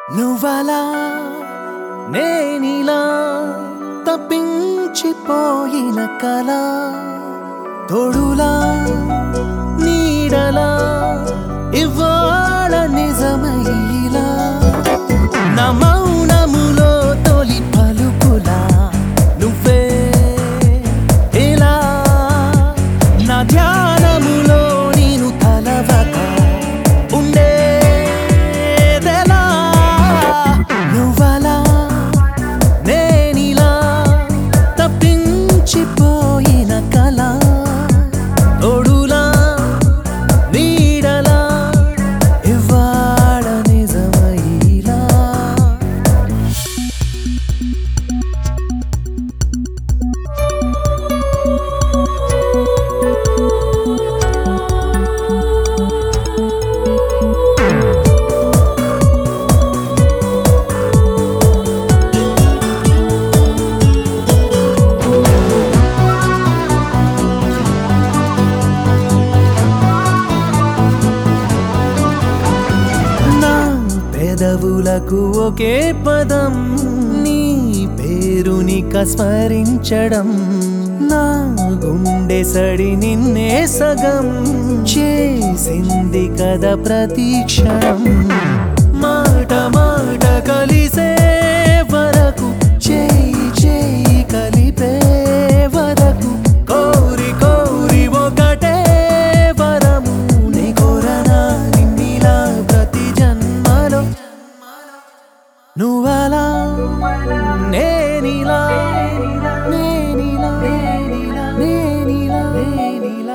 నువ్వలా నేనిలా తప్పించిపోయిన కల తోడులా నీడలా ఇవాళ నిజమైలా నా మౌనములో తొలి పలుకులా నువ్వే ఇలా నా ధ్యానములో నేను తలవక ఉండేదెలా నువ్వలా నేనిలా తప్పించిపోయిన కల తోడులా నీడలా ఇవాళ నిజమైలా పెదవులకు ఒకే పదం నీ పేరునిక స్మరించడం నా గుండె సడి నిన్నే సగం చేసింది కదా ప్రతీక్షణం మాట మాట కలిసే వరకు చేయి చేయి కలిపే వరకు కోరి కోరి ఒకటే వరము నీ కోరనా నిన్నిలా ప్రతి జన్మలో నువ్వలా నేనిలా నేనిలా నేనిలా నేనిలా నేనిలా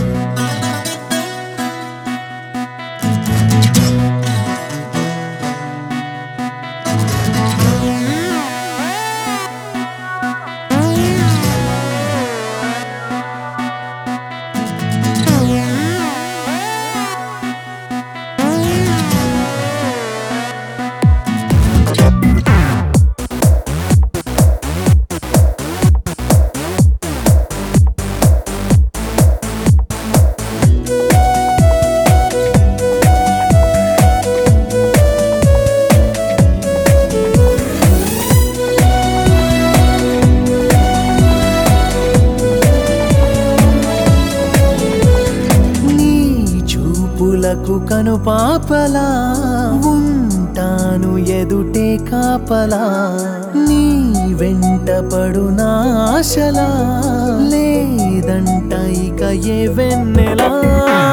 పూలకు కను పాపలా ఉంటాను ఎదుటే కాపలా నీ వెంట పడు నాశలా లేదంట ఇక ఏ వెన్నెలా